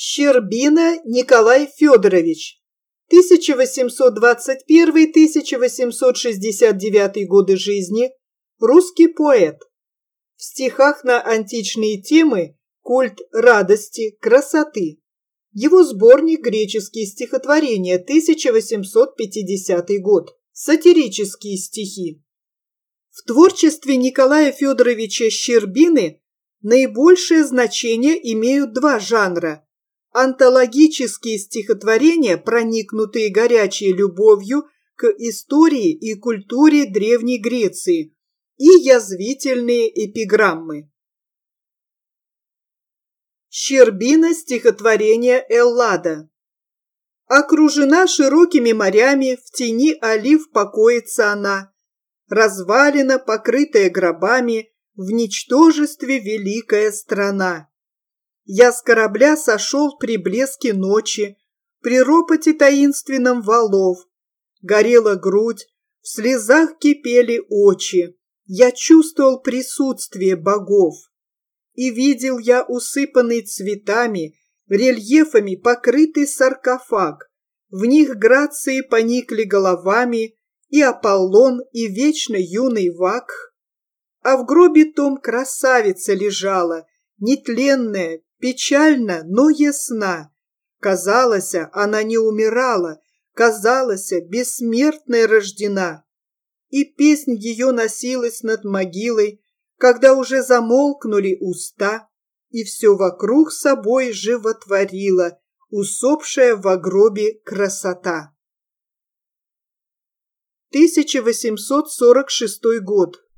Щербина Николай Федорович, 1821-1869 годы жизни, русский поэт. В стихах на античные темы «Культ радости, красоты». Его сборник «Греческие стихотворения», 1850 год. Сатирические стихи. В творчестве Николая Федоровича Щербины наибольшее значение имеют два жанра: антологические стихотворения, проникнутые горячей любовью к истории и культуре Древней Греции, и язвительные эпиграммы. Щербина стихотворение Эллада. Окружена широкими морями, в тени олив покоится она, развалина, покрытая гробами, в ничтожестве великая страна. Я с корабля сошел при блеске ночи, при ропоте таинственном валов. Горела грудь, в слезах кипели очи, я чувствовал присутствие богов. И видел я усыпанный цветами, рельефами покрытый саркофаг. В них грации поникли головами и Аполлон, и вечно юный Вакх. А в гробе том красавица лежала, нетленная, печальна, но ясна. Казалось, она не умирала, казалось, бессмертная рождена. И песнь ее носилась над могилой, когда уже замолкнули уста, и все вокруг собой животворила усопшая во гробе красота. 1846 год.